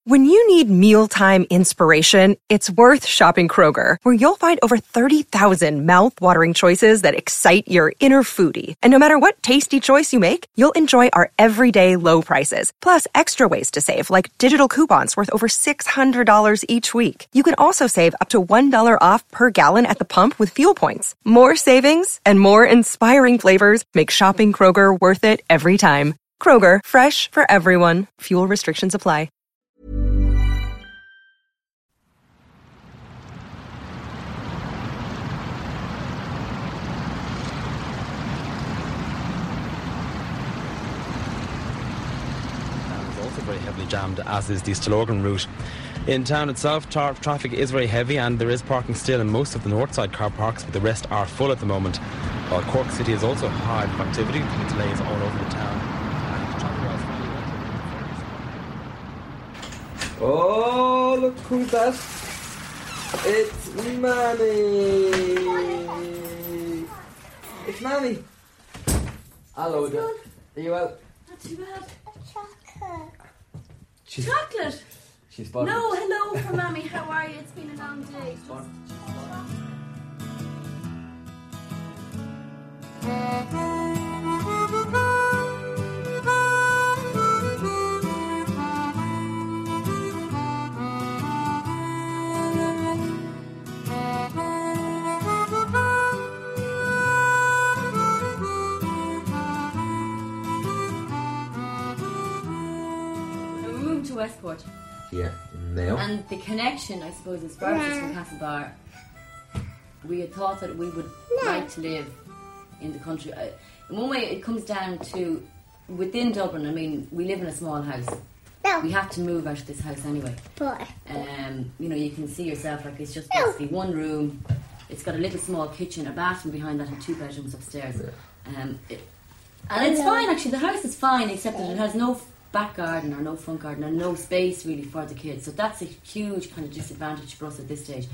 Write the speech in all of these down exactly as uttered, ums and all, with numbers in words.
When you need mealtime inspiration, it's worth shopping Kroger, where you'll find over thirty thousand mouth-watering choices that excite your inner foodie. And no matter what tasty choice you make, you'll enjoy our everyday low prices, plus extra ways to save, like digital coupons worth over six hundred dollars each week. You can also save up to one dollar off per gallon at the pump with fuel points. More savings and more inspiring flavors make shopping Kroger worth it every time. Kroger, fresh for everyone. Fuel restrictions apply. Very heavily jammed, as is the Stillorgan route. In town itself, tra- traffic is very heavy, and there is parking still in most of the north side car parks, but the rest are full at the moment. While Cork City is also hard for activity, with delays all over the town. Oh, look who's that! It's Mammy! It's Mammy! Hello, there. Are you well? Not too bad. Chocolate. She's, Chocolate? She's fun. No, hello for Mammy. How are you? It's been a long day. Westport. Yeah, Mayo. And the connection, I suppose, as far as from Castlebar, we had thought that we would like to live in the country. I, in one way, it comes down to within Dublin. I mean, we live in a small house. No. We have to move out of this house anyway. Um, you know, you can see yourself, like, it's just basically one room. It's got a little small kitchen, a bathroom behind that, and two bedrooms upstairs. Yeah. Um, it, and it's fine, actually. The house is fine, except that it has no back garden or no front garden and no space really for the kids, so that's a huge kind of disadvantage for us at this stage.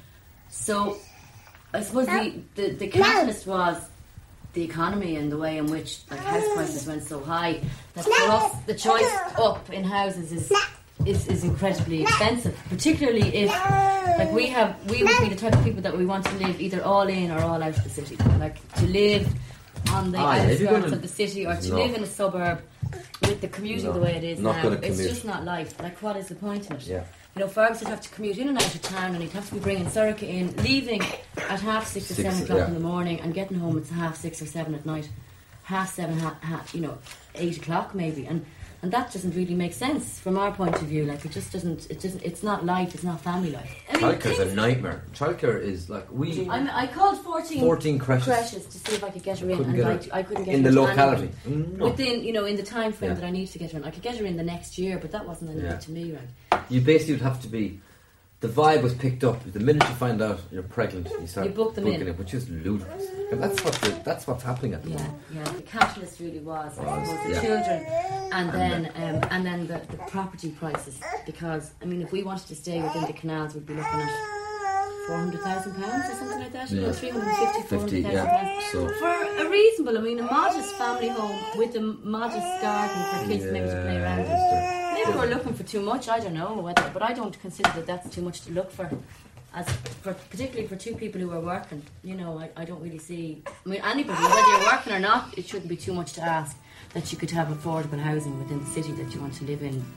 So I suppose the, the, the catalyst was the economy and the way in which like house prices went so high that for us the choice up in houses is is, is incredibly expensive, particularly if like we have we would be the type of people that we want to live either all in or all out of the city, like to live on the ah, outskirts of the city or to no. live in a suburb. With the commuting no, the way it is now, it's just not life. Like, what is the point in it? Yeah. You know, Fergus would have to commute in and out of town, and he'd have to be bringing Sorcha in, leaving at half six or six, seven o'clock yeah. in the morning, and getting home at half six or seven at night, half seven, half, half, you know, eight o'clock maybe, and and that doesn't really make sense from our point of view. Like, it just doesn't. It doesn't. It's not life. It's not family life. I mean, childcare's a nightmare. Childcare is like we. I, mean, I called fourteen, fourteen creches. creches to see if I could get her in, couldn't and get I, I couldn't get in her the in locality no. within, you know, in the time frame yeah. that I need to get her in. I could get her in the next year, but that wasn't enough yeah. to me. Right? You basically would have to be. The vibe was picked up the minute you find out you're pregnant. You start you book them booking in. it, which is ludicrous. And that's what the, that's what's happening at the yeah, moment. Yeah, the catalyst really was, I suppose, the yeah. children, and, and then um, and then the, the property prices. Because I mean, if we wanted to stay within the canals, we'd be looking at four hundred thousand pounds or something like that. Yeah. You know, three hundred and fifty, four hundred thousand pounds so. for a reasonable. I mean, a modest family home with a modest garden for kids yeah, maybe to play around in. Maybe we're looking for too much, I don't know whether, but I don't consider that that's too much to look for, as for particularly for two people who are working. You know, I, I don't really see. I mean, anybody, whether you're working or not, it shouldn't be too much to ask that you could have affordable housing within the city that you want to live in.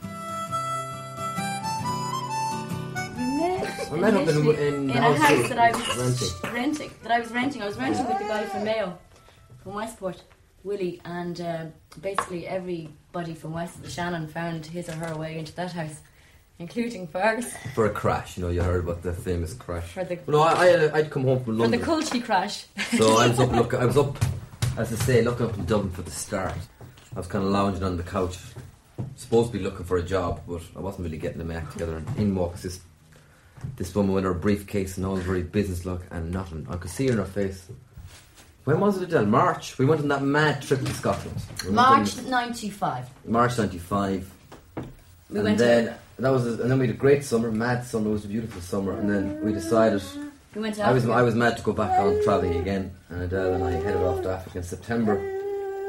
I met up in, in, in a house that I was renting. renting. That I was renting. I was renting with the guy from Mayo, from Westport, Willie, and uh, basically everybody from west of the Shannon found his or her way into that house, including Fergus. For a crash, you know, you heard about the famous crash. For the well, no, I, I, I'd come home from London. For the culty crash. So I was up, look, I was up, as I say, looking up in Dublin for the start. I was kind of lounging on the couch, supposed to be looking for a job, but I wasn't really getting my act together. And in walks this this woman with her briefcase and all very business look and nothing. I could see her in her face. When was it, Adele? March. We went on that mad trip to Scotland. We March ninety-five. March ninety-five. We and went then to that was, a, and then we had a great summer, mad summer. It was a beautiful summer, and then we decided. We went to I was I was mad to go back on travelling again, and Adele and I headed off to Africa in September.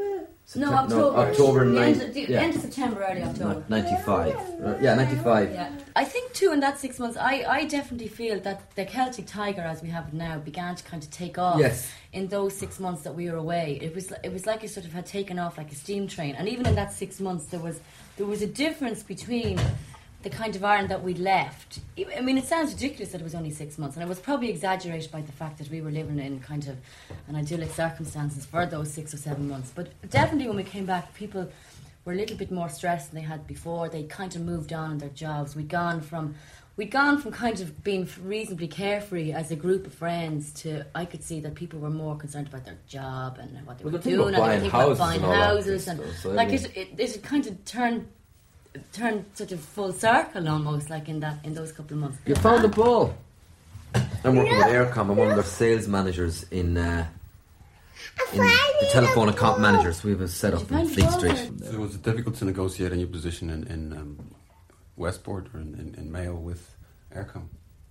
No, Septem- October. No, October the ninth. end, the yeah. end of September, early October. ninety-five. Uh, yeah, ninety-five. Yeah. I think too in that six months I, I definitely feel that the Celtic Tiger as we have it now began to kind of take off Yes. in those six months that we were away. It was it was like it sort of had taken off like a steam train, and even in that six months there was there was a difference between the kind of Ireland that we left. I mean, it sounds ridiculous that it was only six months, and it was probably exaggerated by the fact that we were living in kind of an idyllic circumstances for those six or seven months. But definitely when we came back, people were a little bit more stressed than they had before. They kind of moved on in their jobs. We'd gone from we'd gone from kind of being reasonably carefree as a group of friends to I could see that people were more concerned about their job and what they Well, were they think doing, about and they buying think about houses buying and all that houses, kind and of stuff, so I like mean- it, it, it kind of turned turned sort of full circle almost, like in that in those couple of months. You found the ball. I'm working with Aircom. I'm one of their sales managers in, uh, in the telephone account managers. We have a set up in Fleet Street. So was it difficult to negotiate a new position in, in um, Westport or in, in, in Mayo with Aircom?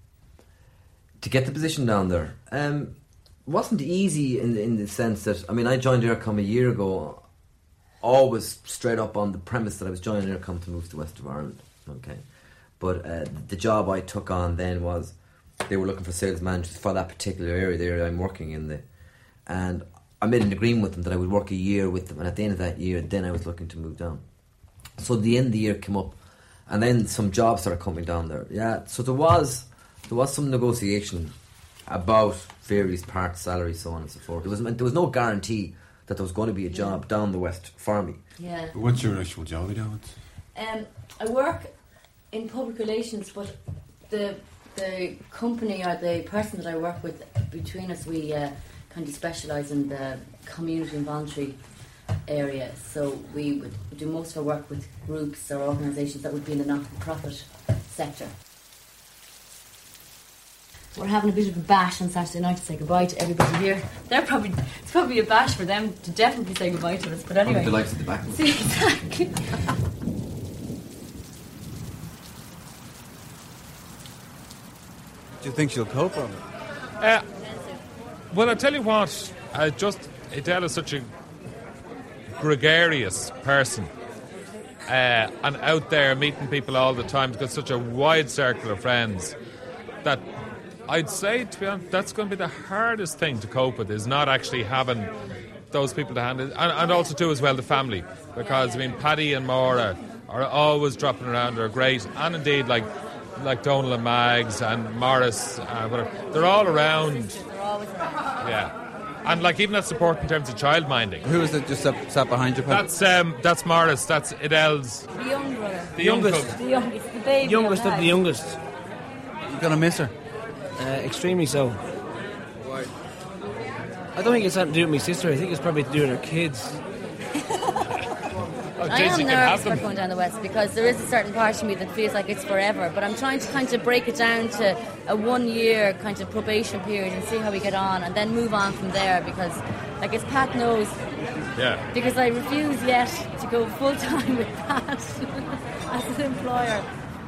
To get the position down there, um, wasn't easy in in the sense that I mean I joined Aircom a year ago, always straight up on the premise that I was joining Aircom to move to the west of Ireland. Okay, but uh, the job I took on then was they were looking for sales managers for that particular area, the area I'm working in, the, and I made an agreement with them that I would work a year with them, and at the end of that year, then I was looking to move down. So the end of the year came up, and then some jobs started coming down there. Yeah, so there was. There was some negotiation about various parts, salary, so on and so forth. There was there was no guarantee that there was going to be a job yeah. down the west for me. Yeah. What's your actual job, David? Um, I work in public relations, but the the company or the person that I work with, between us, we uh, kind of specialise in the community and voluntary area. So we would do most of our work with groups or organisations that would be in the not-for-profit sector. We're having a bit of a bash on Saturday night to say goodbye to everybody here. They're probably it's probably a bash for them to definitely say goodbye to us. But anyway, the likes at the back. See, exactly. Do you think she'll cope on it? Uh, well, I tell you what, uh, just Adele is such a gregarious person, uh, and out there meeting people all the time. She's got such a wide circle of friends that. I'd say, to be honest, that's going to be the hardest thing to cope with, is not actually having those people to hand it. And, and also, too, as well, the family. Because, I mean, Paddy and Maura are always dropping around. They're great. And indeed, like like Donal and Mags and Morris, uh, whatever. They're all around. They're always around. Yeah. And, like, even that support in terms of child minding. Who is it just sat, sat behind you, Paddy? That's, um, that's Morris. That's Adele's... The young brother. The youngest. youngest. The youngest. The baby. Youngest of of the youngest. You're going to miss her? Uh, extremely so. Why? I don't think it's something to do with my sister. I think it's probably to do with her kids. Oh, I geez, am you can nervous have for them. going down the west because there is a certain part of me that feels like it's forever. But I'm trying to kind of break it down to a one-year kind of probation period and see how we get on, and then move on from there. Because, like, as Pat knows, Yeah. because I refuse yet to go full time with Pat as an employer.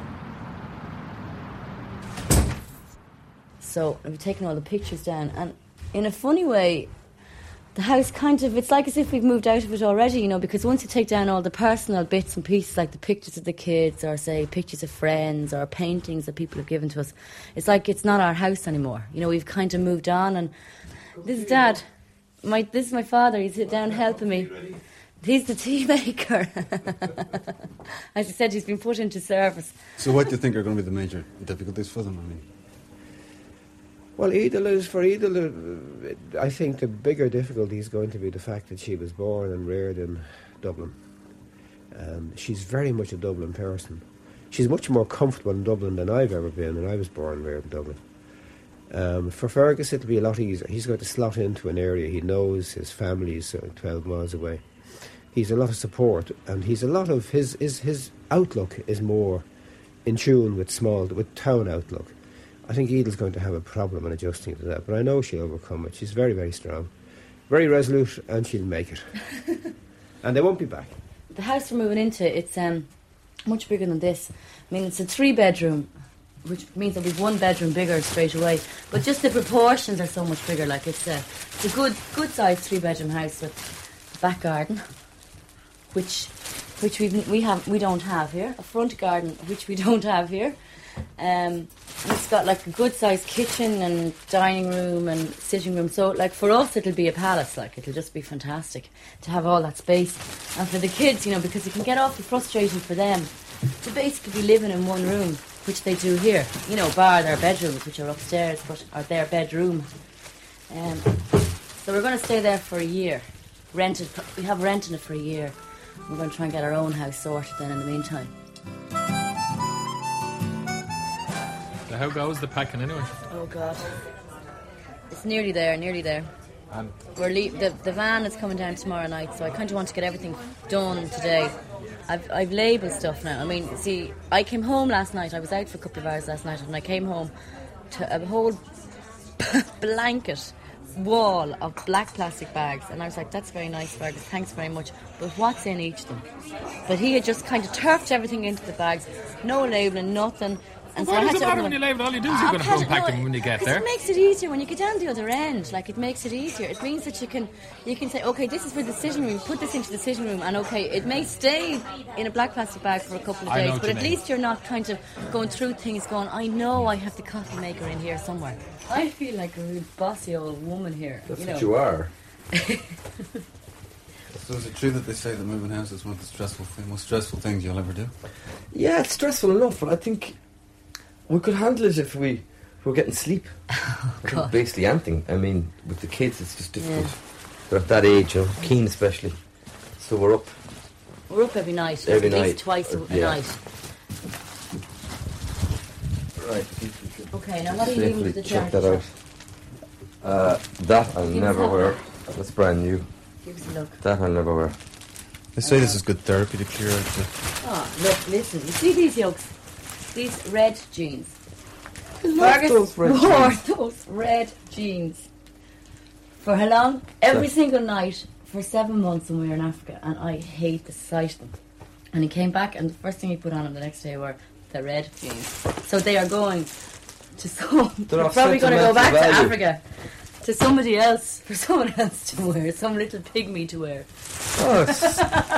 So I've taken all the pictures down, and in a funny way, the house kind of, it's like as if we've moved out of it already, you know, because once you take down all the personal bits and pieces, like the pictures of the kids, or say pictures of friends, or paintings that people have given to us, it's like it's not our house anymore. You know, we've kind of moved on. And this is Dad. My, this is my father. He's down helping me. He's the tea maker. As I said, he's been put into service. So what do you think are going to be the major difficulties for them? I mean, Well, Edel is, for Edel, uh, I think the bigger difficulty is going to be the fact that she was born and reared in Dublin. Um, she's very much a Dublin person. She's much more comfortable in Dublin than I've ever been, and I was born and reared in Dublin. Um, for Fergus, it'll be a lot easier. He's going to slot into an area he knows. His family is uh, twelve miles away. He's a lot of support, and he's a lot of his his his outlook is more in tune with small with town outlook. I think Edel's going to have a problem in adjusting to that, but I know she'll overcome it. She's very, very strong, very resolute, and she'll make it. And they won't be back. The house we're moving into, it's um, much bigger than this. I mean, it's a three-bedroom, which means there'll be one bedroom bigger straight away. But just the proportions are so much bigger. Like, it's a, it's a good, good-sized three-bedroom house with a back garden, which which we we have we don't have here. A front garden, which we don't have here. Um, and it's got like a good sized kitchen and dining room and sitting room. So like for us, it'll be a palace. Like it'll just be fantastic to have all that space. And for the kids, you know, because it can get awfully frustrating for them to basically be living in one room, which they do here. You know, bar their bedrooms, which are upstairs, but are their bedroom. Um, so we're going to stay there for a year. Rented. We have rented it for a year. We're going to try and get our own house sorted then in the meantime. So how goes the packing anyway? Oh God, it's nearly there, nearly there. And We're le- the the van is coming down tomorrow night, so I kind of want to get everything done today. I've I've labelled stuff now. I mean, see, I came home last night. I was out for a couple of hours last night, and I came home to a whole blanket wall of black plastic bags, and I was like, "That's very nice, Fergus. Thanks very much." But what's in each of them? But he had just kind of turfed everything into the bags, no labelling, nothing. And why so I does had it to matter open when them. you label? All you do is Ah, you're going to Pat, unpack no, them when you get 'cause there. It makes it easier when you get down the other end. Like, it makes it easier. It means that you can you can say, okay, this is for the sitting room. Put this into the sitting room, and okay, it may stay in a black plastic bag for a couple of I know days, what but you at mean. least you're not kind of going through things. Going, I know I have the coffee maker in here somewhere. I feel like a real bossy old woman here. That's you what know. you are. So is it true that they say that moving house is one of the stressful, thing, most stressful things you'll ever do? Yeah, it's stressful enough, but I think we could handle it if we if we're getting sleep. I think God. basically anything. I mean, with the kids, it's just difficult. Yeah. They're at that age, you know, keen especially. So we're up. We're up every night, Every at least night. twice a, Uh, a yeah. night. Right. Okay, now what are you leaving to the check charity that out. shop? Uh, that I'll Give us never that wear. one. That's brand new. Give us a look. That I'll never wear. They say this is good therapy to clear out the... Oh, look, listen. You see these yolks? These red jeans. love Fergus those red wore jeans. those red jeans. For how long? Every So- single night for seven months when we were in Africa, and I hate the sight of them. And he came back, and the first thing he put on him the next day were the red jeans. So they are going to some. They're They're of probably going to go back sentimental to value. Africa. To somebody else, for someone else to wear, some little pygmy to wear. Oh, it's,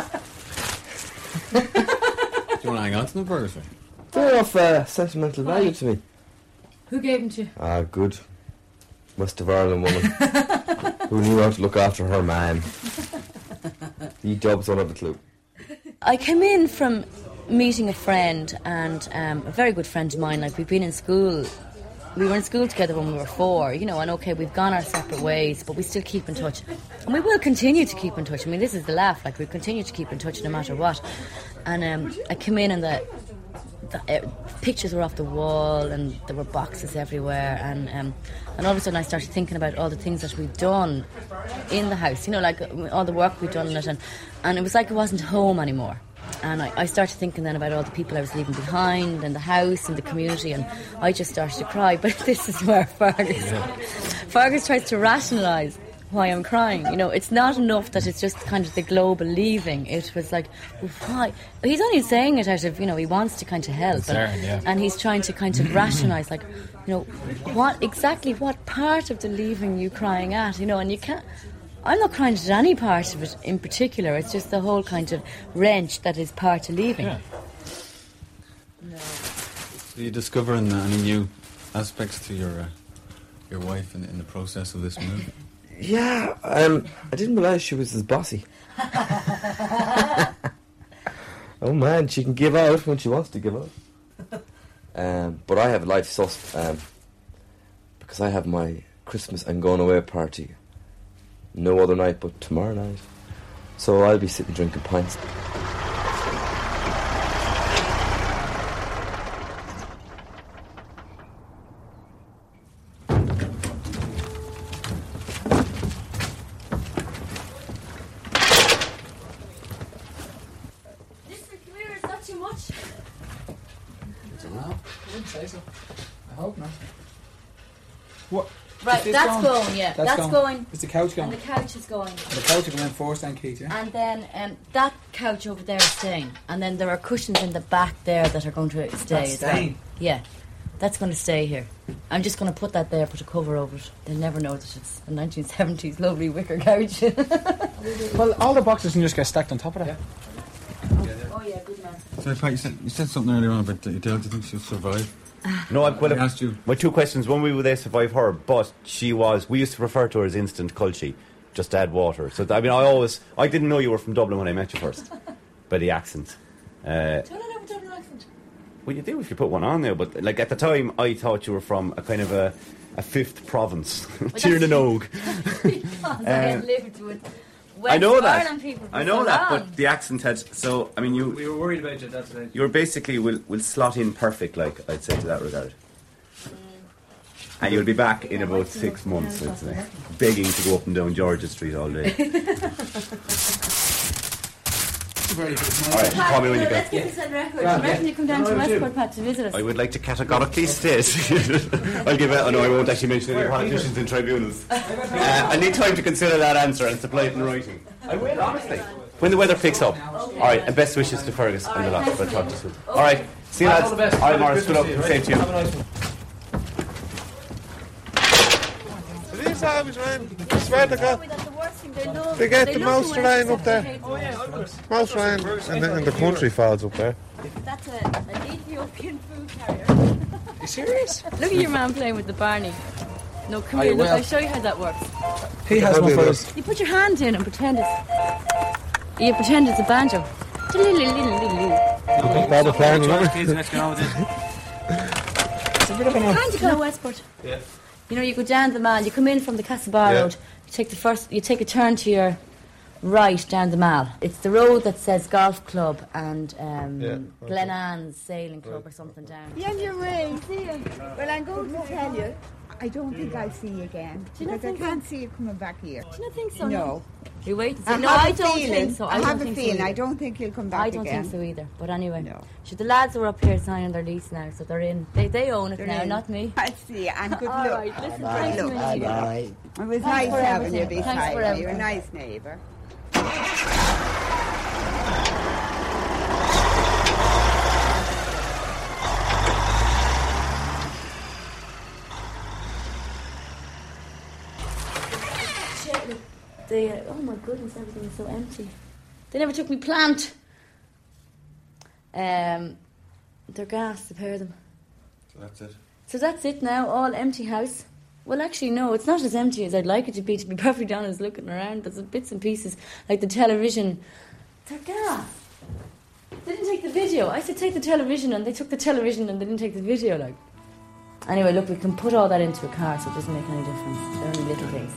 Do you want to hang on to them, Fergus? they're of uh, sentimental value to me. Who gave them to you? Ah, good. West of Ireland woman who knew how to look after her man. You dubs don't have a clue. I came in from meeting a friend, and um, a very good friend of mine. Like, we've been in school. We were in school together when we were four, you know, and okay, we've gone our separate ways, but we still keep in touch. And we will continue to keep in touch. I mean, this is the laugh, like, we continue to keep in touch no matter what. And um, I came in and the, the uh, pictures were off the wall, and there were boxes everywhere, and um, and all of a sudden I started thinking about all the things that we'd done in the house, you know, like all the work we'd done in it, and, and it was like it wasn't home anymore. And I, I started thinking then about all the people I was leaving behind, and the house and the community, and I just started to cry. But this is where Fergus, Fergus tries to rationalise why I'm crying. You know, it's not enough that it's just kind of the global leaving. It was like, well, why? He's only saying it out of, you know, he wants to kind of help. Concern, and, yeah. and he's trying to kind of rationalise, like, you know, what exactly, what part of the leaving you crying at, you know, and you can't... I'm not crying at any part of it in particular. It's just the whole kind of wrench that is part of leaving. Yeah. Do you discover any new aspects to your uh, your wife in, in the process of this move? Yeah, um, I didn't realise she was as bossy. Oh man, she can give out when she wants to give out. Um, but I have life sus um, because I have my Christmas and going away party no other night but tomorrow night. So I'll be sitting drinking pints. Mister Clear, is that too much? It's a lot. I wouldn't say so. I hope not. What? Right, Is this that's gone? going, yeah. That's That's, gone. going. Is the couch And gone? the couch is going. And the couch will go in first then, Keith, yeah? And then um, that couch over there is staying. And then there are cushions in the back there that are going to stay That's as well. staying? Yeah. That's going to stay here. I'm just going to put that there, put a cover over it. They'll never know that it's a nineteen seventies lovely wicker couch. Well, all the boxes can just get stacked on top of that. Oh yeah, good man. So, Pat, you said, you said something earlier on about Adele. Do you think she'll survive? No, I, well, I asked you. My two questions. One, will they survive her? But she was. We used to refer to her as instant culture. Just add water. So I mean, I always. I didn't know you were from Dublin when I met you first, by the accent. Uh, Don't I have a Dublin accent? well, you do if you put one on there. But like at the time, I thought you were from a kind of a, a fifth province, Tiernanog. Because I had lived with West I know that. Ireland people for I know so that. long. But the accent had. So I mean, you. We were worried about you, that's right. You were basically will will slot in perfect. Like I'd say to that regard. And you'll be back in about six months, I'd say. Begging to go up and down Georgia Street all day. Very good. Alright, call me when you Let's get. get this on record. Do you reckon you come down to Westport, Pat, to visit us? I would like to categorically state. I'll give it. Oh no, I won't actually mention any politicians in tribunals. Uh, I need time to consider that answer and supply it in writing. I will, honestly. When the weather picks up. Alright, and best wishes to Fergus and the lot. But talk to you soon. Alright, see you lads. Alright, Morris, good luck and safe to you. Have a nice one. These always rain. I swear to God. They get the most rain up there. Most rain, and the, and the country falls up there. That's a, an Ethiopian food carrier. Are you serious? Look at your man playing with the Barney. No, come I here, look, will. I'll show you how that works. He has one for us. You put your hand in and pretend it's... You pretend it's a banjo. Bother playing, Let's get on with it. It's a bit of an... Kind of go Westport. Yeah. You know, you go down the mall, you come in from the Castlebar Yeah. Road, you take the first, you take a turn to your right down the mall. It's the road that says golf club and um, Yeah, okay. Glen Ann's sailing club or something down. Yeah, you're right. See you. Well, I'm going to tell you, I don't think I'll see you again. Do you not Because I think can't see you coming back here. Do you not think so? No. You wait and see. I No, have I a don't feeling, think so. I, I don't have a think feeling. So I either. don't think he'll come back I don't again. think so either. But anyway, No. so the lads are up here signing their lease now, so they're in. They they own it They're now, in. not me. I see, and good All luck. right, listen, Good thanks a luck. million. It was Thanks nice for having you everything. Thanks beside for me. You're a everything. nice neighbour. They, uh, oh my goodness, everything is so empty. They never took me plant. Um, they're gas, the pair of them. So that's it. So that's it now, all empty house. Well, actually, no, it's not as empty as I'd like it to be, to be perfectly honest, looking around. There's bits and pieces, like the television. They're gas. They didn't take the video. I said take the television, and they took the television and they didn't take the video, like. Anyway, look, we can put all that into a car, so it doesn't make any difference. They're only little things.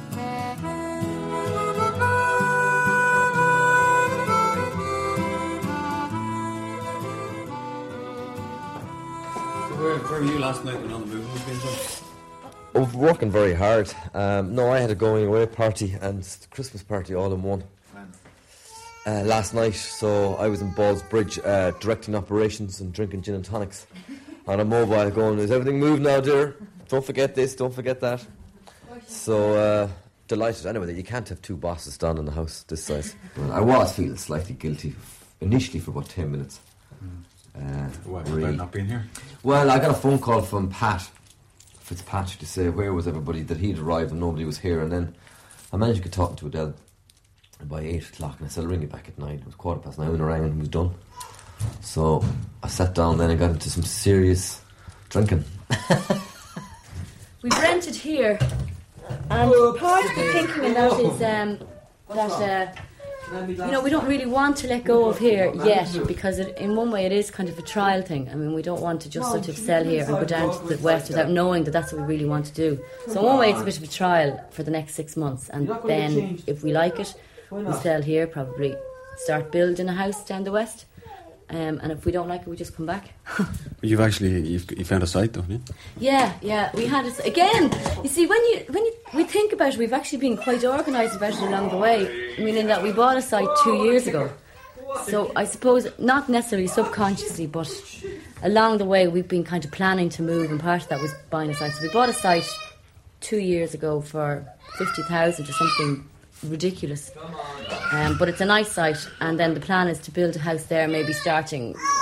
So where, where were you last night when on the move was being done? I was working very hard. Um, no, I had a going away party and Christmas party all in one. Uh, last night, so I was in Balls Bridge uh, directing operations and drinking gin and tonics on a mobile going, is everything moved now, dear? Don't forget this, don't forget that. So, uh, delighted anyway that you can't have two bosses down in the house this size. Well, I was feeling slightly guilty initially for about ten minutes. Uh, What, really. about not being here? Well, I got a phone call from Pat Fitzpatrick to say where was everybody, that he'd arrived and nobody was here, and then I managed to get talking to Adele by eight o'clock, and I said I'll ring you back at nine. It was quarter past nine when I rang and it was done. So I sat down then and got into some serious drinking. We've rented here, and part of the thinking in that is um, that uh, you know, we don't really want to let go of here yet, because it, in one way it is kind of a trial thing. I mean, we don't want to just sort of sell here and go down to the west without knowing that that's what we really want to do. So in one way it's a bit of a trial for the next six months, and then if we like it, we'll sell here, probably start building a house down the west. Um, and if we don't like it, we just come back. You've actually you've, you found a site, though, haven't you? Yeah, yeah, we had it again. You see, when you when you, we think about it, we've actually been quite organised about it along the way. I mean, in that we bought a site two years ago. So I suppose not necessarily subconsciously, but along the way we've been kind of planning to move, and part of that was buying a site. So we bought a site two years ago for fifty thousand or something ridiculous. Um, but it's a nice site, and then the plan is to build a house there, maybe starting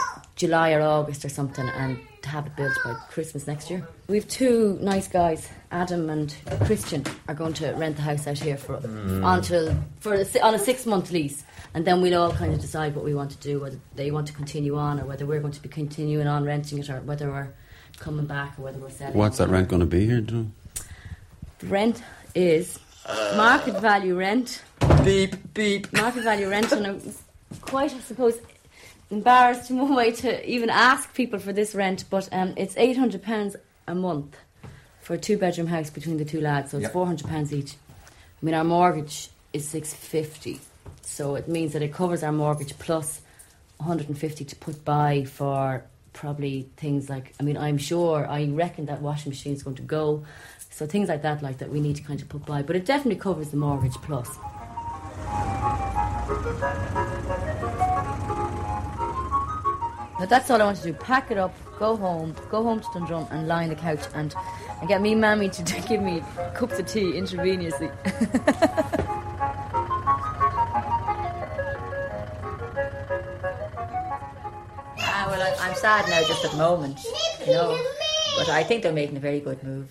July or August or something, and to have it built by Christmas next year. We've two nice guys, Adam and Christian, are going to rent the house out here for Mm. until for a, on a six month lease, and then we'll all kind of decide what we want to do, whether they want to continue on or whether we're going to be continuing on renting it, or whether we're coming back or whether we're selling. What's that rent going to be here, do you know? The rent is market value rent. Beep, beep. Market value rent, and I'm quite, I suppose, embarrassed in one way to even ask people for this rent, but um, it's eight hundred pounds a month for a two-bedroom house between the two lads, so it's Yep. four hundred pounds each. I mean, our mortgage is six hundred fifty, so it means that it covers our mortgage plus one hundred fifty to put by for probably things like, I mean, I'm sure, I reckon that washing machine is going to go, so things like that, like that we need to kind of put by, but it definitely covers the mortgage plus. But that's all I want to do. Pack it up, go home, go home to Dundrum and lie on the couch and, and get me mammy to, to give me cups of tea intravenously. Ah, well, I, I'm sad now just at the moment, you know. But I think they're making a very good move,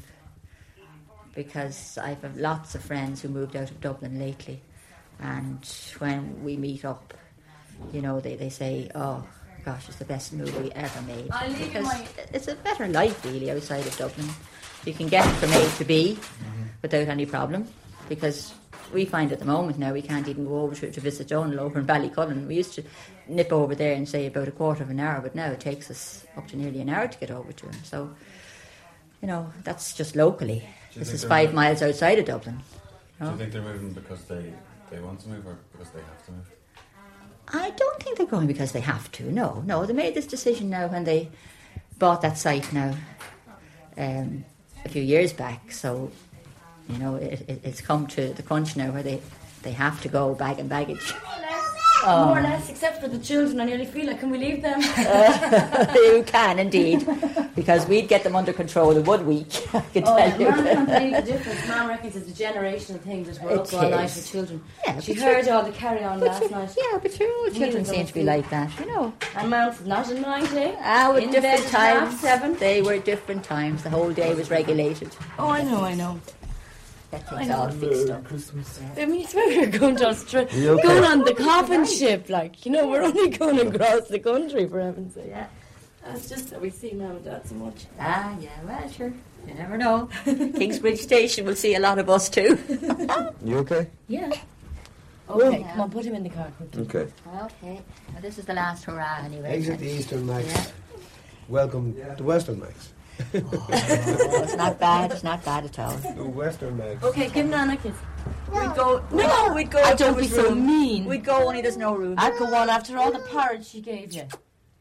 because I've had lots of friends who moved out of Dublin lately, and when we meet up, you know, they, they say, oh, gosh, it's the best move we ever made. I'll leave you Because my- it's a better life, really, outside of Dublin. You can get from A to B without any problem, because we find at the moment now we can't even go over to, to visit Donal over in Ballycullen. We used to nip over there and say about a quarter of an hour, but now it takes us up to nearly an hour to get over to him. So, you know, that's just locally. Do you This think is they're five moving- miles outside of Dublin. Do you know? you think they're moving because they, they want to move or because they have to move? I don't think they're going because they have to. No, no. They made this decision now when they bought that site now um, a few years back. So, you know, it, it, it's come to the crunch now where they, they have to go bag and baggage. Oh. More or less, except for the children. I nearly feel like, can we leave them? Uh, you can indeed, because we'd get them under control in one week, I can Oh, tell you. Mum can't believe the difference. Mum reckons it's a generational thing that we're It up all night is. with children. Yeah, she but heard sure- all the carry-on but last sure- night. Yeah, but sure, all children seem to be like that, you know. And Mum said, not at night, eh? Ah, with In different bed at half times. seven. They were different times. The whole day was regulated. Oh, I know, I know. That I thing's know. all fixed up. I mean, it's where we're going to Australia. Are you okay? Going on the coffin ship, like, you know, we're only going across the country, for heaven's sake. Yeah. That's just that we see Mum and Dad so much. Ah, yeah, well, sure. You never know. Kingsbridge Station will see a lot of us too. You okay? Yeah. Okay, come on, put him in the car quickly. Okay. Okay. Well, this is the last hurrah anyway. Exit the Eastern Max. Yeah. Welcome to Western Max. Oh, it's not bad. It's not bad at all. The Western Max. Okay, give Nana a kiss. We'd go. No, we'd go. Ah, if there don't be was so room. mean. We'd go only there's no room. I'd go on after all the porridge she gave you.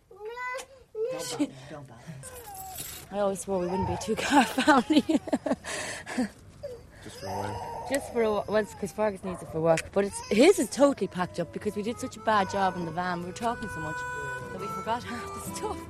Don't bother, don't bother. I always swore we wouldn't be a two-car family. Just for a while. Just for a while, well, because Fergus needs it for work. But it's his is totally packed up because we did such a bad job in the van. We were talking so much that we forgot half the stuff.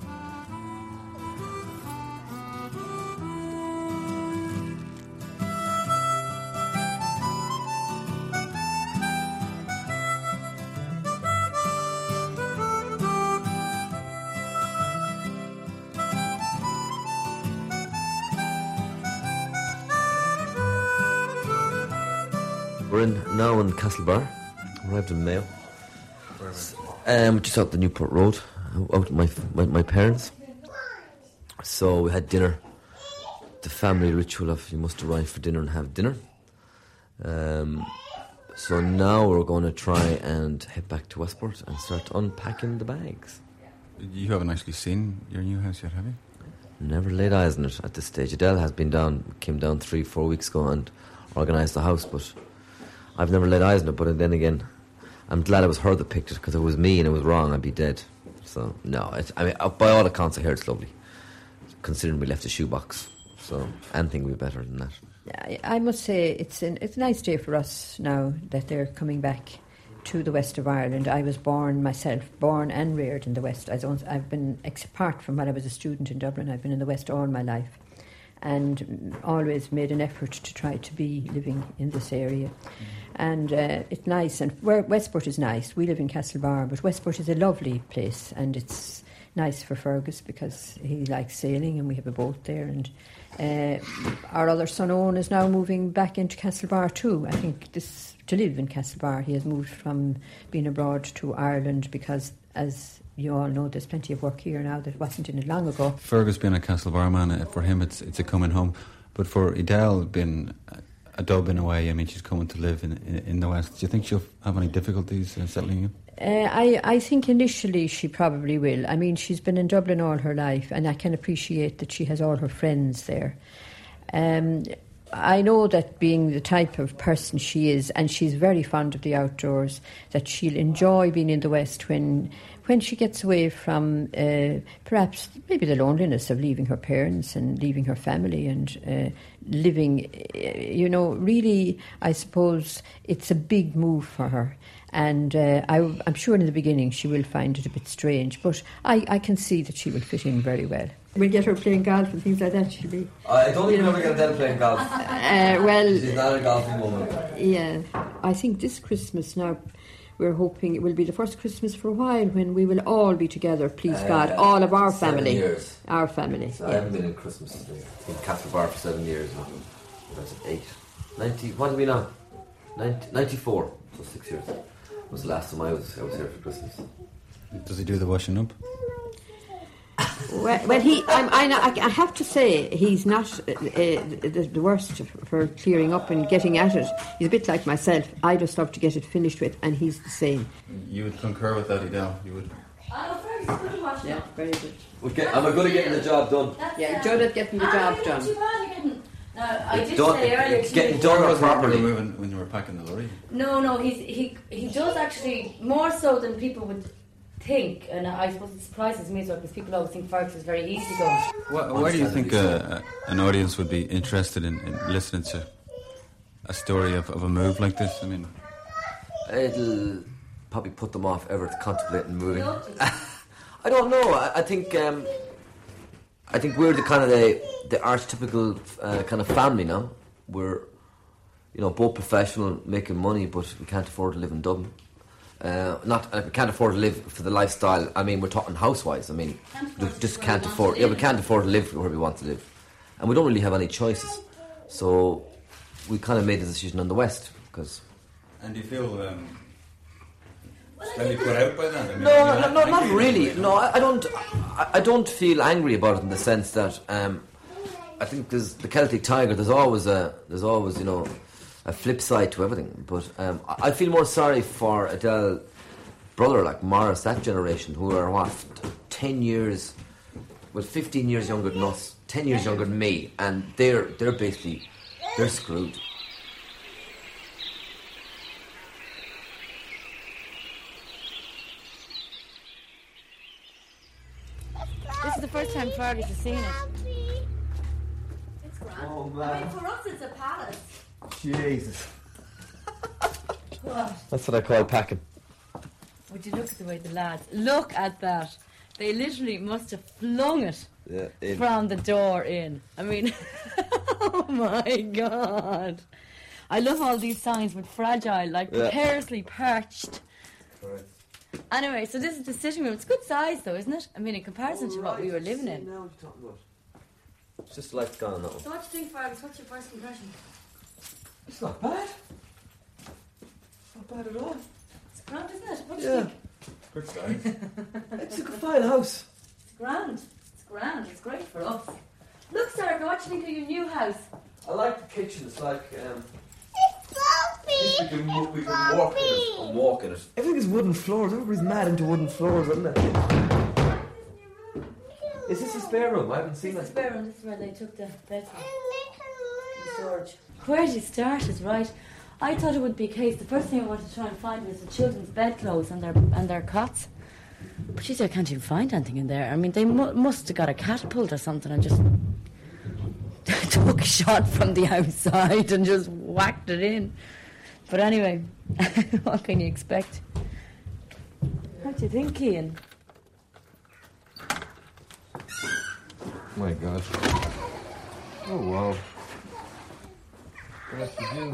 We're in now in Castlebar. Arrived in Mayo. Um, just out the Newport Road. Out with my, my my parents. So we had dinner. The family ritual of you must arrive for dinner and have dinner. Um, so now we're going to try and head back to Westport and start unpacking the bags. You haven't actually seen your new house yet, have you? Never laid eyes on it at this stage. Adele has been down, came down three, four weeks ago and organised the house, but I've never laid eyes on it. But then again, I'm glad it was her that picked it, because if it was me and it was wrong, I'd be dead. So no, it, I mean, uh, by all accounts, I hear it's lovely. Considering we left a shoebox, so anything would be better than that. I must say it's an, it's a nice day for us now that they're coming back to the west of Ireland. I was born myself, born and reared in the west. I don't, I've been, apart from when I was a student in Dublin, I've been in the west all my life, and always made an effort to try to be living in this area. Mm-hmm. And uh, it's nice, and where Westport is nice. We live in Castlebar, but Westport is a lovely place, and it's nice for Fergus because he likes sailing and we have a boat there. And uh, our other son Owen is now moving back into Castlebar too. I think this to live in Castlebar. He has moved from being abroad to Ireland because, as you all know, there's plenty of work here now that wasn't in it long ago. Fergus being a Castlebar man, uh, for him it's it's a coming home. But for Edel being a Dublin away, I mean, she's coming to live in, in, in the West. Do you think she'll have any difficulties uh, settling in? Uh, I, I think initially she probably will. I mean, she's been in Dublin all her life, and I can appreciate that she has all her friends there. Um, I know that being the type of person she is, and she's very fond of the outdoors, that she'll enjoy being in the West when when she gets away from uh, perhaps maybe the loneliness of leaving her parents and leaving her family and uh, living, you know, really, I suppose it's a big move for her. And uh, I, I'm sure in the beginning she will find it a bit strange, but I, I can see that she will fit in very well. We'll get her playing golf and things like that, she'll be... I don't even ever get Adele playing golf. Uh, well... She's not a golfing woman. Yeah. I think this Christmas now, we're hoping it will be the first Christmas for a while when we will all be together, please uh, God, all of our seven family. Years. Our family, so yeah. I haven't been in Christmas in Castlebar for seven years. That's eight. ninety, what are we now? ninety, ninety-four, so six years. Was the last time I was I was here for Christmas. Does he do the washing up? Well, well he, I'm, I, I have to say, he's not uh, the, the worst for clearing up and getting at it. He's a bit like myself. I just love to get it finished with, and he's the same. You would concur with that, Edel? You would? Oh, very good wash. Yeah, very good. We'll get, am I good at getting the job done? That's yeah, good at getting the ah, job done. Too bad you're getting. No, I It's did done, say earlier. it's to getting you- done When properly. you were moving, when you were packing the lorry. No, no, he's, he he does actually more so than people would think, and I suppose it surprises me as well because people always think Fergus is very easygoing. Why, why do you think uh, an audience would be interested in, in listening to a story of, of a move like this? I mean, it'll probably put them off ever contemplating moving. I don't know. I, I think um, I think we're the kind of the the archetypical uh, kind of family now. We're you know both professional, making money, but we can't afford to live in Dublin. Uh, not uh, we can't afford to live for the lifestyle. I mean, we're talking house-wise. I mean, we just can't afford. Yeah, we can't afford to live where we want to live, and we don't really have any choices. So we kind of made the decision on the West because. And do you feel um, slightly put out by that? I mean, No, no, no, not really. No, I, I don't. I, I don't feel angry about it in the sense that um, I think there's the Celtic Tiger. There's always a. There's always you know. a flip side to everything, but um, I feel more sorry for Adele brother like Morris, that generation, who are what ten years, well, fifteen years younger than us, ten years younger than me, and they're they're basically they're screwed. This is the first time Fergus has seen it. It's grand. Oh, I man. mean, for us, it's a palace. Jesus, What? that's what I call packing. Would you look at the way the lads look at that? They literally must have flung it Yeah, in. from the door in. I mean, oh my god! I love all these signs with fragile, like Yeah. precariously perched. Right. Anyway, so this is the sitting room. It's good size, though, isn't it? I mean, in comparison to what we were living in. Now you're talking about. It's just like gone on that one. So what do you think, Fergus? What's your first impression? It's not bad. It's not bad at all. It's grand, isn't it? What do you Yeah. think? good size. It's a fine house. It's grand. It's grand. It's great for us. Look, Sarah, what do you think of your new house? I like the kitchen. It's like um. We can, mo- we can walk in it and walk in it. Everything is wooden floors. Everybody's mad into wooden floors, isn't it? Is this a spare room? I haven't seen This is it. the spare room. This is where they took the bed from. The storage. Where do you start is right. I thought it would be a case. The first thing I wanted to try and find was the children's bedclothes and their and their cots. But geez, I can't even find anything in there. I mean, they mu- must have got a catapult or something and just took a shot from the outside and just whacked it in. But anyway, what can you expect? What do you think, Ian? My God. Oh wow. What to do?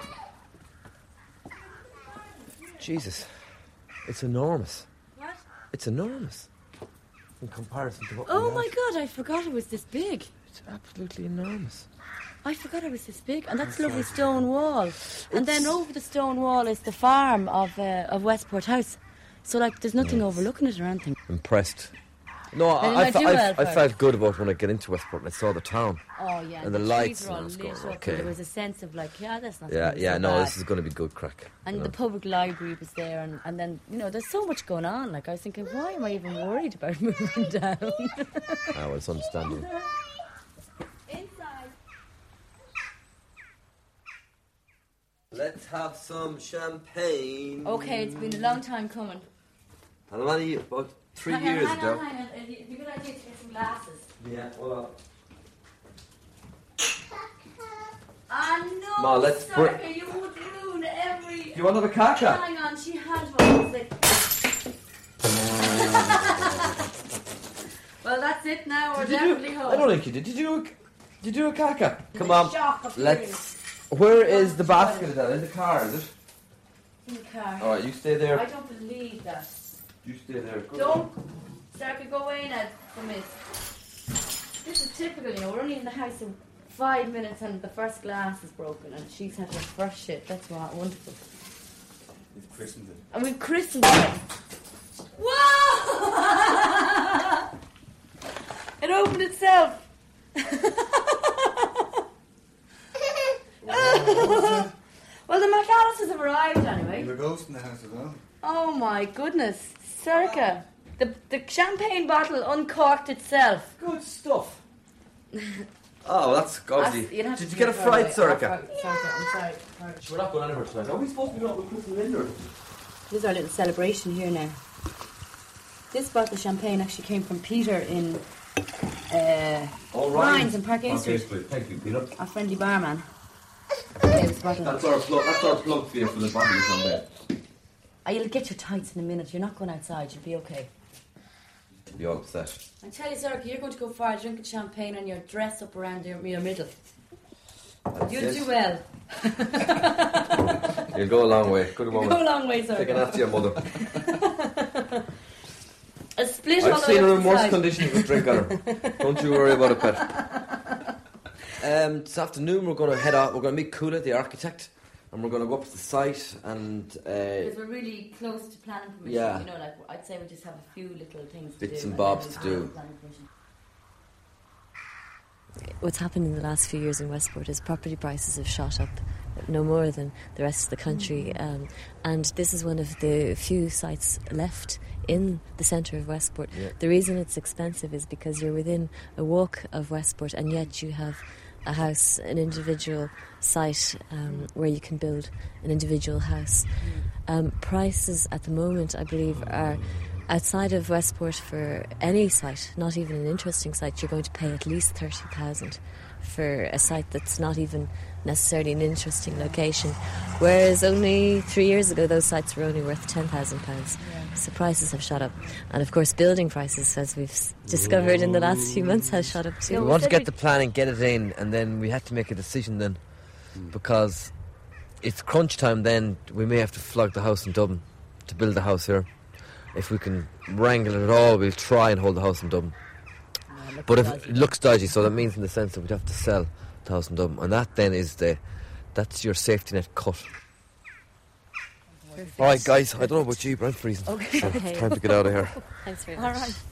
Jesus, it's enormous. What? It's enormous in comparison to what we Oh have. my God, I forgot it was this big. It's absolutely enormous. I forgot it was this big, and that's a lovely stone wall. And then over the stone wall is the farm of uh, of Westport House. So, like, there's nothing Yes. overlooking it or anything. Impressed. No, They I, I, didn't fe- do I, well I for felt it. good about when I get into Westport and I saw the town. Oh, yeah. And the trees lights were all and I was lit going, up, okay. and there was a sense of, like, yeah, that's not Yeah, gonna be yeah, so no, bad. this is going to be good crack. And you the know. public library was there, and, and then, you know, there's so much going on. Like, I was thinking, why am I even worried about moving down? Ah, well, it's understandable. Let's have some champagne. Okay, it's been a long time coming. How many? About three hang years on, hang ago. on, hang on. It'd be a good idea to get some glasses. Yeah, well. Ah, no, Ma, let's Sarka, br- you would ruin every... You want to have a caca? Hang on, she had one. It's like... Well, that's it now. We're Did you definitely do, home. I don't think you did. Did you do a, did you do a caca? Come The on. shock of Let's. Where is the basket of that? In the car, is it? In the car. All right, you stay there. I don't believe that. You stay there. Good. Don't. Sarka, go away now from this. This is typical, you know. We're only in the house in five minutes and the first glass is broken and she's had her first shit. That's what wonderful. We've christened it. And we've christened it. Whoa! It opened itself. Well, the McAllisters have arrived anyway. There's a ghost in the house as well. Oh my goodness, Circa. The the champagne bottle uncorked itself. Good stuff. Oh, that's obviously. That's- you'd have Did to you get a do it fried right. Surika? Oh, Circa, I'm sorry. sorry. We're not going anywhere tonight. Are we supposed to be going with Chris and Linda? This is our little celebration here now. This bottle of champagne actually came from Peter in uh, All Ryan's in Park A Street. Thank you, Peter. Our friendly barman. Okay, this bottle. That's our plug. That's our plug for you for the bottle of champagne. Ah, you'll get your tights in a minute. You're not going outside. You'll be okay. You're all upset. I tell you, Zerka, you're going to go far drinking champagne and your dress up around your, your middle. That's You'll it. do well. You'll go a long way. Good You'll woman. go a long way, Zerka. Taking after your mother. A split I've all seen over her the in worse side. conditions with drink on her. Don't you worry about it, pet. Um, this afternoon we're going to head out. We're going to meet Kula, the architect, and we're going to go up to the site and uh, Because we're really close to planning permission. Yeah. You know, like I'd say we just have a few little things to Bits do. and bobs then to we'll do. have planning permission. What's happened in the last few years in Westport is property prices have shot up no more than the rest of the country, um, and this is one of the few sites left in the centre of Westport. Yeah. The reason it's expensive is because you're within a walk of Westport, and yet you have a house, an individual site um, where you can build an individual house. Um, prices at the moment, I believe, are outside of Westport for any site, not even an interesting site, you're going to pay at least thirty thousand for a site that's not even necessarily an interesting location. Whereas only three years ago, those sites were only worth ten thousand pounds. So prices have shot up. And of course, building prices, as we've s- discovered in the last few months, has shot up too. we want to get the plan and get it in, and then we had to make a decision then, because it's crunch time. Then we may have to flog the house in Dublin to build the house here. If we can wrangle it at all, we'll try and hold the house in Dublin. But if it looks dodgy, so that means in the sense that we'd have to sell the house in Dublin, and that then is the that's your safety net cut. All right, guys. I don't know about you, but I'm freezing. Okay. So it's time to get out of here. Thanks very All much. right.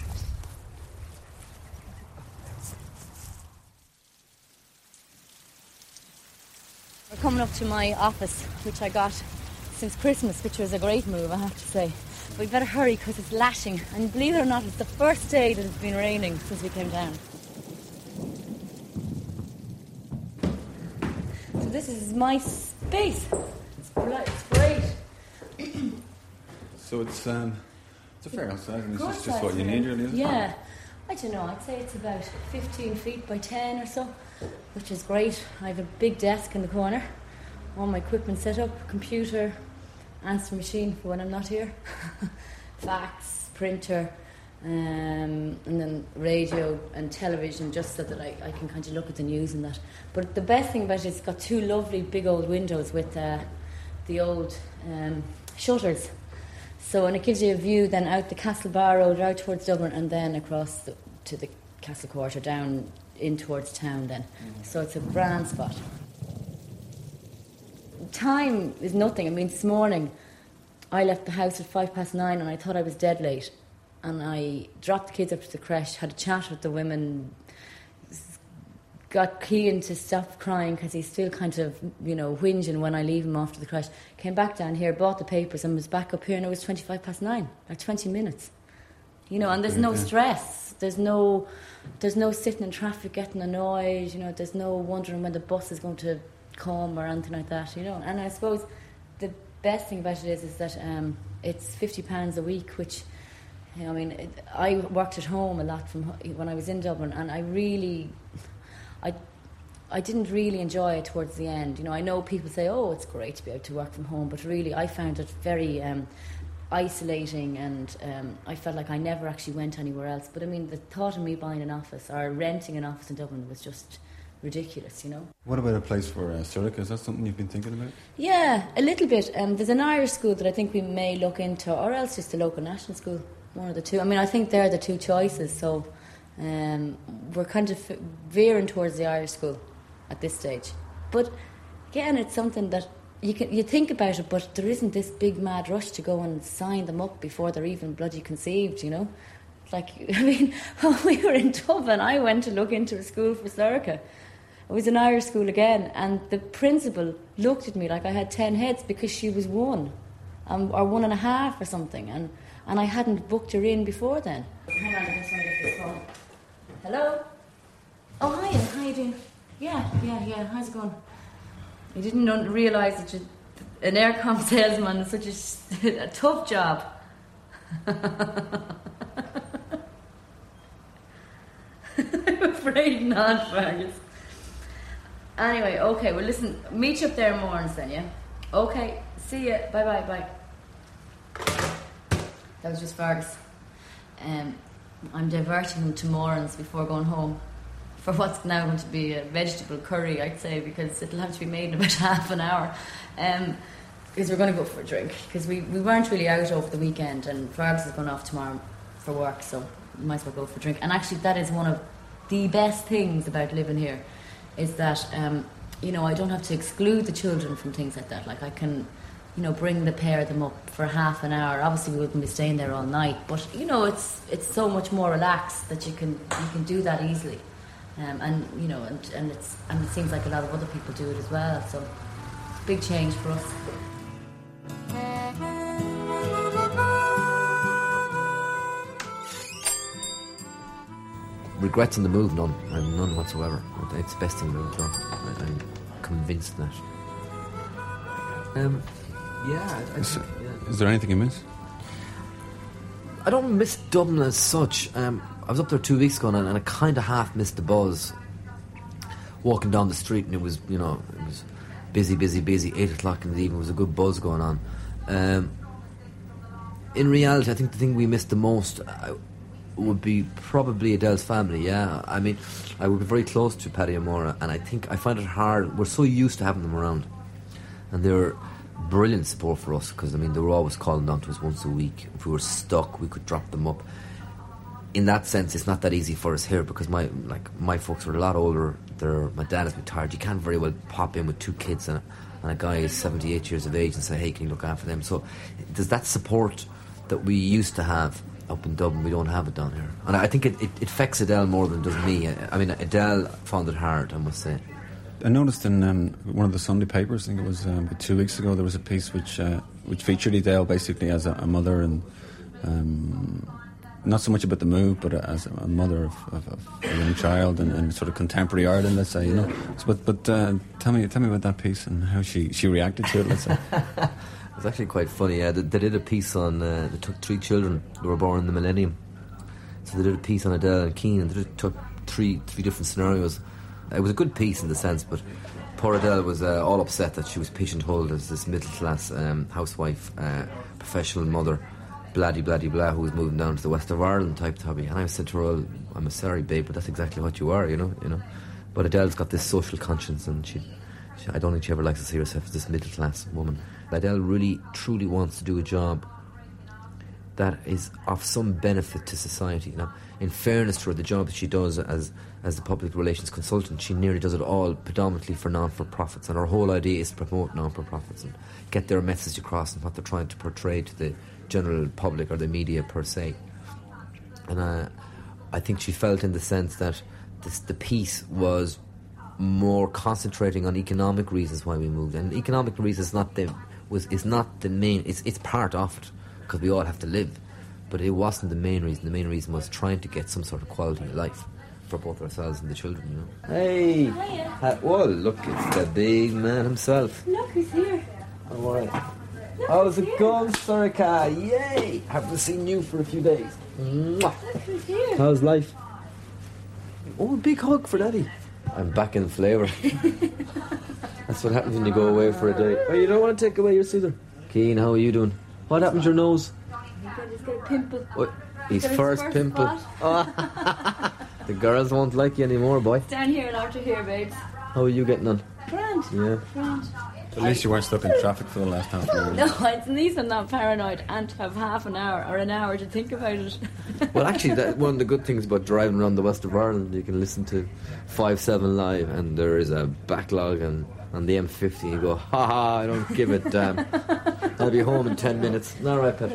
We're coming up to my office, which I got since Christmas, which was a great move, I have to say. But we better hurry because it's lashing. And believe it or not, it's the first day that it's been raining since we came down. So this is my space. It's great. It's great. So it's um, it's a fair house size. I mean, Good it's just, just size, what you yeah. need, really. Isn't it? Yeah. I don't know, I'd say it's about fifteen feet by ten or so, which is great. I have a big desk in the corner, all my equipment set up, computer, answer machine for when I'm not here, fax, printer, um, and then radio and television, just so that I, I can kind of look at the news and that. But the best thing about it is it's got two lovely big old windows with uh, the old um, shutters. So, and it gives you a view then out the Castlebar Road, out towards Dublin, and then across the, to the Castle Quarter, down in towards town then. Mm. So it's a grand spot. Time is nothing. I mean, this morning I left the house at five past nine and I thought I was dead late. And I dropped the kids up to the creche, had a chat with the women, got Kean to stop crying because he's still kind of, you know, whinging when I leave him after the creche. Came back down here, bought the papers and was back up here, and it was twenty-five past nine, like twenty minutes. You know, and there's no stress. There's no there's no sitting in traffic getting annoyed, you know, there's no wondering when the bus is going to come or anything like that, you know. And I suppose the best thing about it is is that um, it's fifty pounds a week, which, you know, I mean, it, I worked at home a lot from when I was in Dublin, and I really... I, I didn't really enjoy it towards the end. You know, I know people say, oh, it's great to be able to work from home, but really I found it very um, isolating, and um, I felt like I never actually went anywhere else. But I mean, the thought of me buying an office or renting an office in Dublin was just ridiculous, you know. What about a place for uh, Surica? Is that something you've been thinking about? Yeah, a little bit. Um, there's an Irish school that I think we may look into, or else just a local national school, one of the two. I mean, I think they're the two choices, so... Um, we're kind of veering towards the Irish school at this stage. But again, it's something that you can you think about it, but there isn't this big mad rush to go and sign them up before they're even bloody conceived, you know. Like, I mean, when we were in Dublin, I went to look into a school for Surica. It was an Irish school again, and the principal looked at me like I had ten heads because she was one, um, or one and a half or something, and, and I hadn't booked her in before then. Hang on, I'm just trying to get this phone. Hello? Oh, hi, how are you doing? Yeah, yeah, yeah, how's it going? I didn't realise that you, an aircom salesman is such a, a tough job. I'm afraid not, Fergus. Anyway, okay, well listen, meet you up there in Mourns then, yeah? Okay, see ya, bye-bye, bye. That was just Fergus. Um... I'm diverting them to Mourns before going home for what's now going to be a vegetable curry, I'd say, because it'll have to be made in about half an hour. Um, because we're going to go for a drink. Because we, we weren't really out over the weekend, and Fergus is going off tomorrow for work, so we might as well go for a drink. And actually, that is one of the best things about living here, is that, um, you know, I don't have to exclude the children from things like that. Like, I can... you know, bring the pair of them up for half an hour. Obviously, we wouldn't be staying there all night, but you know, it's it's so much more relaxed that you can you can do that easily, um, and you know, and, and it's and it seems like a lot of other people do it as well. So, it's a big change for us. Regrets in the move, none, and none whatsoever. It's the best thing we've ever done. I'm convinced of that. Um. Yeah, I, I is, think, yeah. Is there anything you miss? I don't miss Dublin as such. Um, I was up there two weeks ago and, and I kind of half missed the buzz. Walking down the street and it was, you know, it was busy, busy, busy. Eight o'clock in the evening, there was a good buzz going on. Um, in reality, I think the thing we missed the most uh, would be probably Adele's family. Yeah, I mean, I would be very close to Paddy and Maura, and I think I find it hard. We're so used to having them around, and they're brilliant support for us, because I mean they were always calling down to us once a week. If we were stuck, we could drop them up. In that sense, it's not that easy for us here, because my like my folks are a lot older. They're, my dad is retired. You can't very well pop in with two kids and a, and a guy is seventy-eight years of age and say, hey, can you look after them? So there's that support that we used to have up in Dublin. We don't have it down here, and I think it, it, it affects Adele more than it does me. I, I mean, Adele found it hard, I must say. I noticed in um, one of the Sunday papers, I think it was um, about two weeks ago, there was a piece which uh, which featured Adele basically as a, a mother, and um, not so much about the move, but as a mother of, of, of a young child and, and sort of contemporary Ireland, let's say, you know. So, but but uh, tell me tell me about that piece and how she, she reacted to it, let's say. It's actually quite funny. Yeah, they, they did a piece on. Uh, they took three children who were born in the millennium, so they did a piece on Adele and Keane, and they took three three different scenarios. It was a good piece in the sense, but poor Adele was uh, all upset that she was pigeonholed as this middle-class um, housewife, uh, professional mother, blah blah blah blah, who was moving down to the west of Ireland type hobby. And I said to her, well, I'm sorry, babe, but that's exactly what you are, you know, you know. But Adele's got this social conscience, and she, she I don't think she ever likes to see herself as this middle-class woman. Adele really, truly wants to do a job that is of some benefit to society. Now, in fairness to her, the job that she does as as the public relations consultant, she nearly does it all predominantly for non-for-profits, and her whole idea is to promote non-for-profits and get their message across and what they're trying to portray to the general public or the media per se. And uh, I think she felt in the sense that this, the piece was more concentrating on economic reasons why we moved, and economic reasons not the was is not the main. It's it's part of it because we all have to live, but it wasn't the main reason. The main reason was trying to get some sort of quality of life for both ourselves and the children, you know. Hey! Uh, well, look, it's the big man himself. Look who's here. All right. How's it going, Sorika? Yay! Haven't seen you for a few days. Mwah. Look who's here. How's life? Oh, a big hug for Daddy. I'm back in flavour. That's what happens when you go away for a day. Oh, you don't want to take away your scissor? Keen, how are you doing? What happened to your nose? He's got a pimple. What? His Got first, first pimple. Oh. The girls won't like you anymore, boy. It's down here and out to here, babes. How are you getting on? Grand. Yeah. Grand. At least you weren't stuck in traffic for the last half an hour. No, at least I'm not paranoid and to have half an hour or an hour to think about it. Well, actually, that, one of the good things about driving around the west of Ireland, you can listen to five seven live, and there is a backlog, and on the M fifty you go, ha ha, I don't give a damn. I'll be home in ten minutes. All right, Pep.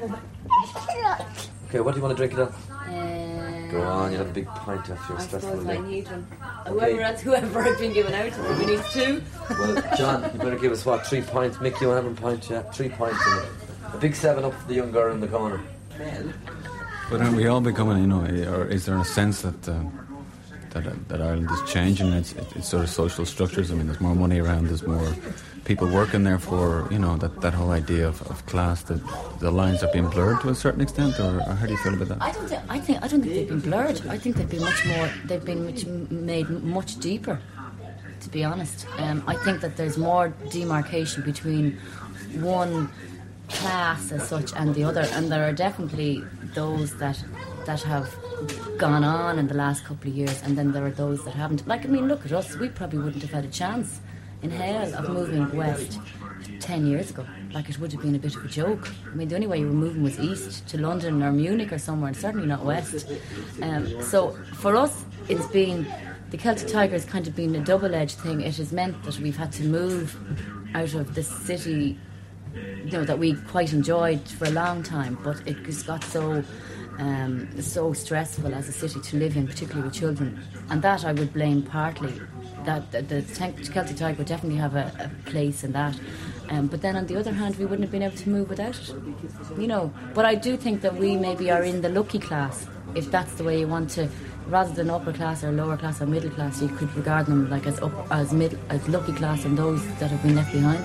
Okay, what do you want to drink it up? Um, Go on, you have a big pint after your I stressful suppose I day. need one. Whoever else, whoever I've been given out to, we need two. Well, John, you better give us what, three pints? Mick, you want to have a pint? Yeah, three pints in it. A big seven up for the young girl in the corner. But aren't we all becoming, you know, or is there a sense that uh, that uh, that Ireland is changing? It's, it's sort of social structures. I mean, there's more money around. There's more people working there for, you know, that, that whole idea of, of class. That the lines have been blurred to a certain extent, or, or how do you feel about that? I don't think. I think. I don't think they've been blurred. I think they've been much more. They've been much, made much deeper. To be honest, um, I think that there's more demarcation between one class as such and the other, and there are definitely those that that have gone on in the last couple of years, and then there are those that haven't. Like, I mean, look at us. We probably wouldn't have had a chance in hell of moving west ten years ago. Like, it would have been a bit of a joke. I mean, the only way you were moving was east to London or Munich or somewhere, and certainly not west. Um, so for us, it's been, the Celtic Tiger has kind of been a double-edged thing. It has meant that we've had to move out of the city, you know, that we quite enjoyed for a long time, but it just got so um, so stressful as a city to live in, particularly with children. And that I would blame partly. That the, the Celtic Tiger would definitely have a, a place in that. Um, but then on the other hand, we wouldn't have been able to move without it. You know, but I do think that we maybe are in the lucky class, if that's the way you want to, rather than upper class or lower class or middle class, you could regard them like as up, as middle, as lucky class and those that have been left behind.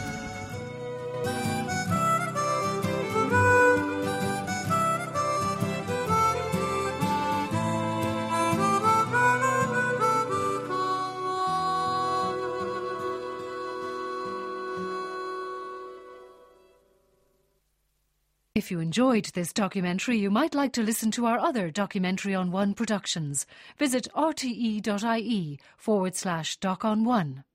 If you enjoyed this documentary, you might like to listen to our other Documentary on One productions. Visit rte.ie forward slash doc on one.